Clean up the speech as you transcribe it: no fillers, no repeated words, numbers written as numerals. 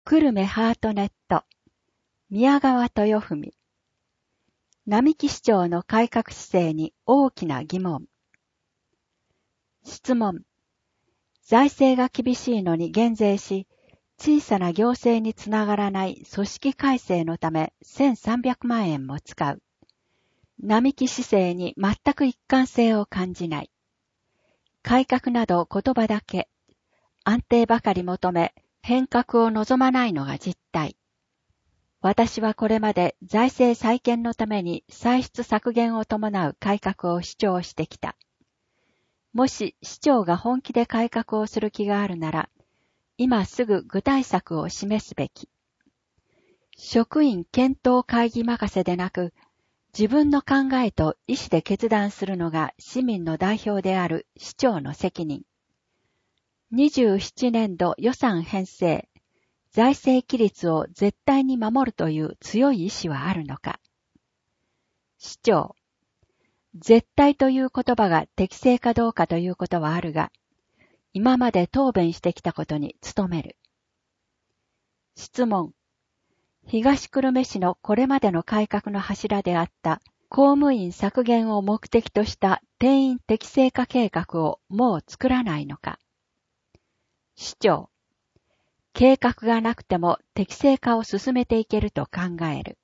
久留米ハートネット、宮川豊文。並木市長の改革姿勢に大きな疑問。質問。財政が厳しいのに減税し、小さな行政につながらない組織改正のため1300万円も使う。並木姿勢に全く一貫性を感じない。改革など言葉だけ、安定ばかり求め、変革を望まないのが実態。私はこれまで財政再建のために歳出削減を伴う改革を主張してきた。もし市長が本気で改革をする気があるなら、今すぐ具体策を示すべき。職員検討会議任せでなく、自分の考えと意思で決断するのが市民の代表である市長の責任。27年度予算編成、財政規律を絶対に守るという強い意志はあるのか。市長、絶対という言葉が適正かどうかということはあるが、今まで答弁してきたことに努める。質問。東久留米市のこれまでの改革の柱であった公務員削減を目的とした定員適正化計画をもう作らないのか。市長、計画がなくても適正化を進めていけると考える。